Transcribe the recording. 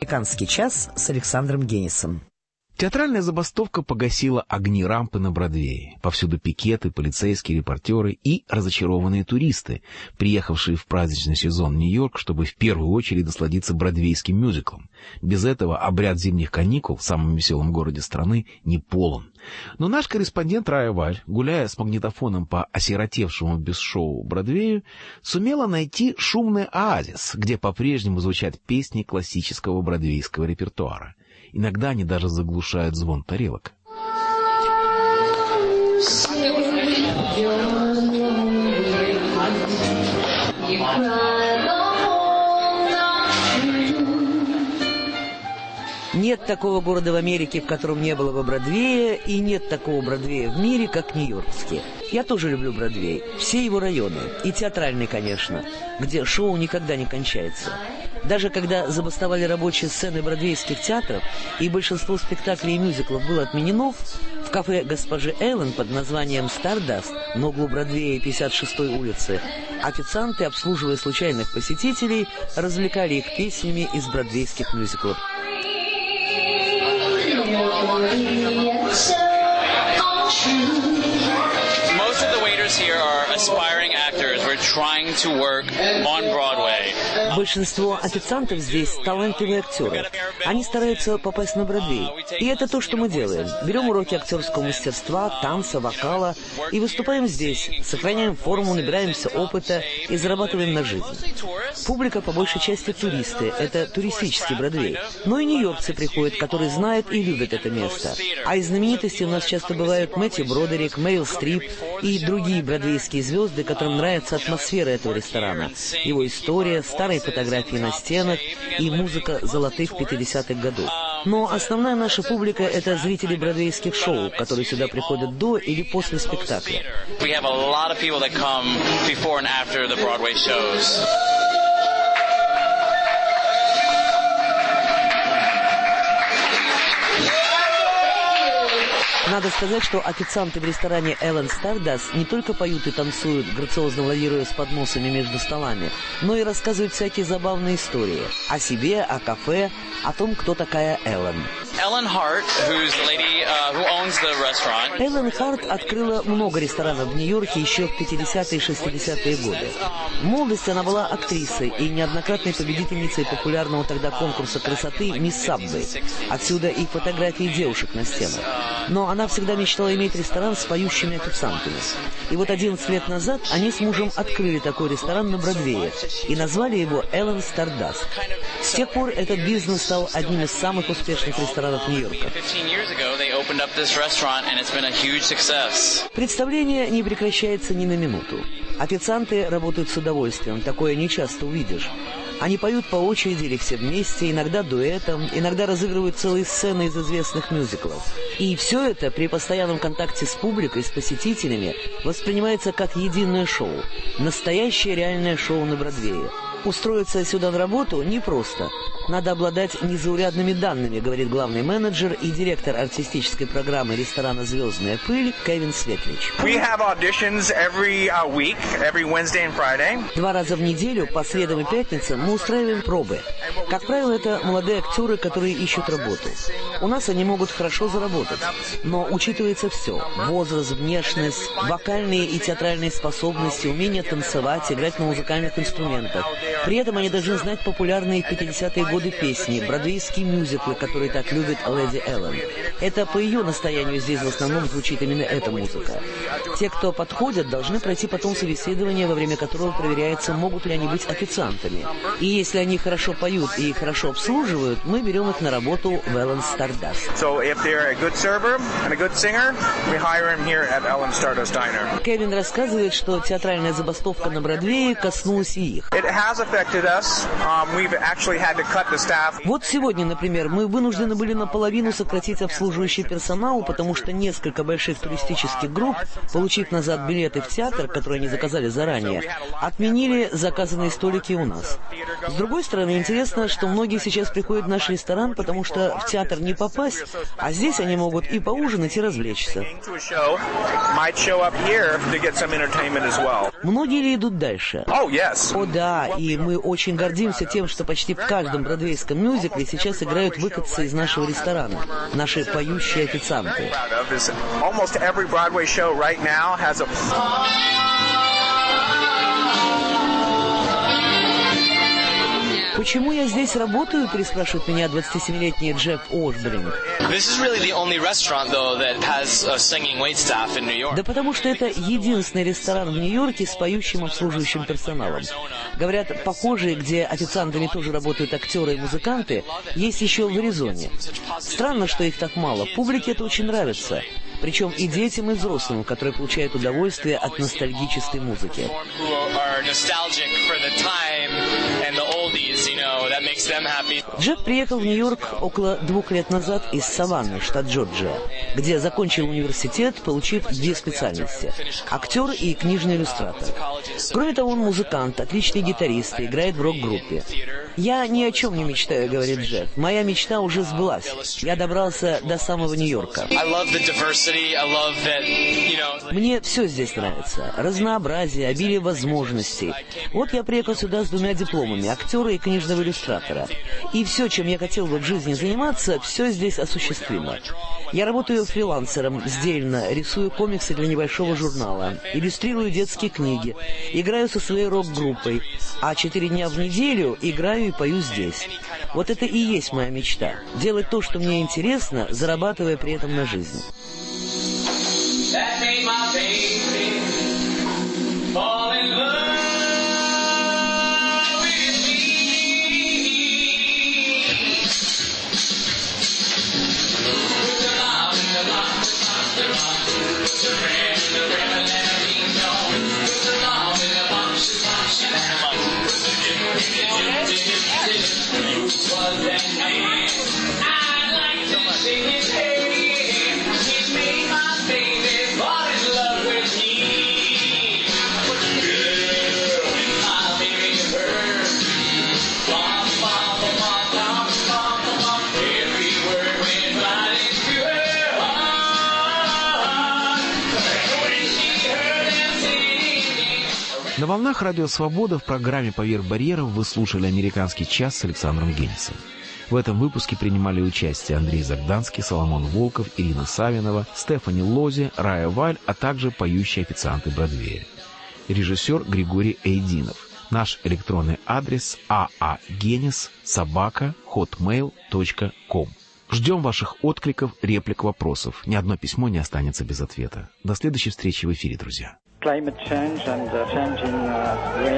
«Американский час» с Александром Генисом. Театральная забастовка погасила огни рампы на Бродвее. Повсюду пикеты, полицейские, репортеры и разочарованные туристы, приехавшие в праздничный сезон в Нью-Йорк, чтобы в первую очередь насладиться бродвейским мюзиклом. Без этого обряд зимних каникул в самом веселом городе страны не полон. Но наш корреспондент Рая Валь, гуляя с магнитофоном по осиротевшему без шоу Бродвею, сумела найти шумный оазис, где по-прежнему звучат песни классического бродвейского репертуара. Иногда они даже заглушают звон тарелок. Нет такого города в Америке, в котором не было бы Бродвея, и нет такого Бродвея в мире, как Нью-Йоркский. Я тоже люблю Бродвей, все его районы, и театральный, конечно, где шоу никогда не кончается. Даже когда забастовали рабочие сцены бродвейских театров, и большинство спектаклей и мюзиклов было отменено, в кафе госпожи Эллен под названием «Stardust» на углу Бродвея и 56-й улицы официанты, обслуживая случайных посетителей, развлекали их песнями из бродвейских мюзиклов. Most of the waiters here are aspiring actors. We're trying to work on Broadway. Большинство официантов здесь талантливые актеры. Они стараются попасть на Бродвей. И это то, что мы делаем. Берем уроки актерского мастерства, танца, вокала и выступаем здесь. Сохраняем форму, набираемся опыта и зарабатываем на жизнь. Публика по большей части туристы. Это туристический Бродвей. Но и нью-йоркцы приходят, которые знают и любят это место. А из знаменитостей у нас часто бывают Мэтью Бродерик, Мэрил Стрип и другие бродвейские звезды, которым нравится атмосфера этого ресторана. Его история, старые фотографии на стенах и музыка золотых 50-х годов. Но основная наша публика — это зрители бродвейских шоу, которые сюда приходят до или после спектакля. Надо сказать, что официанты в ресторане Эллен Stardust не только поют и танцуют, грациозно лавируя с подносами между столами, но и рассказывают всякие забавные истории о себе, о кафе, о том, кто такая Эллен. Эллен Харт открыла много ресторанов в Нью-Йорке еще в 50-е и 60-е годы. В молодости она была актрисой и неоднократной победительницей популярного тогда конкурса красоты «Мисс Сабвей». Отсюда и фотографии девушек на стенах. Но она всегда мечтала иметь ресторан с поющими официантами. И вот 11 лет назад они с мужем открыли такой ресторан на Бродвее и назвали его Эллен Stardust. С тех пор этот бизнес стал одним из самых успешных ресторанов Нью-Йорка. Представление не прекращается ни на минуту. Официанты работают с удовольствием, такое не часто увидишь. Они поют по очереди или все вместе, иногда дуэтом, иногда разыгрывают целые сцены из известных мюзиклов. И все это при постоянном контакте с публикой, с посетителями, воспринимается как единое шоу. Настоящее реальное шоу на Бродвее. Устроиться сюда на работу непросто. Надо обладать незаурядными данными, говорит главный менеджер и директор артистической программы ресторана «Звездная пыль» Кевин Светлич. 2 раза в неделю, по средам и пятницам, мы устраиваем пробы. Как правило, это молодые актеры, которые ищут работу. У нас они могут хорошо заработать. Но учитывается все. Возраст, внешность, вокальные и театральные способности, умение танцевать, играть на музыкальных инструментах. При этом они должны знать популярные в 50-е годы песни, бродвейские мюзиклы, которые так любит леди Эллен. Это по ее настоянию здесь в основном звучит именно эта музыка. Те, кто подходят, должны пройти потом собеседование, во время которого проверяется, могут ли они быть официантами. И если они хорошо поют и хорошо обслуживают, мы берем их на работу в Эллен Stardust. Кевин рассказывает, что театральная забастовка на Бродвее коснулась и их. Вот сегодня, например, мы вынуждены были наполовину сократить обслуживающий персонал, потому что несколько больших туристических групп, получив назад билеты в театр, которые они заказали заранее, отменили заказанные столики у нас. С другой стороны, интересно, что многие сейчас приходят в наш ресторан, потому что в театр не попасть, а здесь они могут и поужинать, и развлечься. Многие ли идут дальше? О да, и мы очень гордимся тем, что почти в каждом бродвейском мюзикле сейчас играют выходцы из нашего ресторана, наши поющие официанты. Почему я здесь работаю, переспрашивает меня 27-летний Джефф Ошбринг. Да потому что это единственный ресторан в Нью-Йорке с поющим обслуживающим персоналом. Говорят, похожие, где официантами тоже работают актеры и музыканты, есть еще в Аризоне. Странно, что их так мало. Публике это очень нравится. Причем и детям, и взрослым, которые получают удовольствие от ностальгической музыки. Джефф приехал в Нью-Йорк около 2 лет назад из Саванны, штат Джорджия, где закончил университет, получив 2 специальности – актер и книжный иллюстратор. Кроме того, он музыкант, отличный гитарист и играет в рок-группе. «Я ни о чем не мечтаю», — говорит Джефф. «Моя мечта уже сбылась. Я добрался до самого Нью-Йорка. Мне все здесь нравится. Разнообразие, обилие возможностей. Вот я приехал сюда с 2 дипломами — актера и книжного иллюстратора. И все, чем я хотел бы в жизни заниматься, все здесь осуществимо. Я работаю фрилансером, сдельно, рисую комиксы для небольшого журнала, иллюстрирую детские книги, играю со своей рок-группой, а 4 дня в неделю играю и пою здесь. Вот это и есть моя мечта — делать то, что мне интересно, зарабатывая при этом на жизнь». На волнах Радио Свобода в программе «Поверх барьеров» вы слушали «Американский час» с Александром Генисом. В этом выпуске принимали участие Андрей Загданский, Соломон Волков, Ирина Савинова, Стефани Лози, Рая Валь, а также поющие официанты Бродвея. Режиссер Григорий Эйдинов. Наш электронный адрес aagenis@hotmail.com. Ждем ваших откликов, реплик, вопросов. Ни одно письмо не останется без ответа. До следующей встречи в эфире, друзья.